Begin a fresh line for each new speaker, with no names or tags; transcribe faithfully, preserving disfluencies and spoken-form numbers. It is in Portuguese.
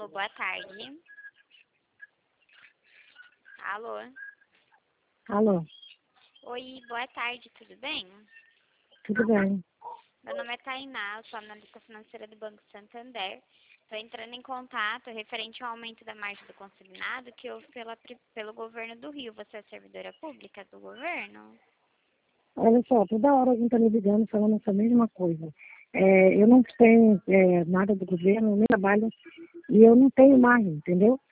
Alô, boa tarde. Alô.
Alô,
Oi, boa tarde, tudo bem?
tudo bem?
Meu nome é Tainá, eu sou analista financeira do Banco Santander. Estou entrando em contato referente ao aumento da margem do consignado que houve pela, pri- pelo governo do Rio. Você é servidora pública do governo?
Olha só, toda hora alguém está me ligando falando essa mesma coisa. É, eu não tenho é, nada do governo, nem trabalho, e eu não tenho margem, entendeu?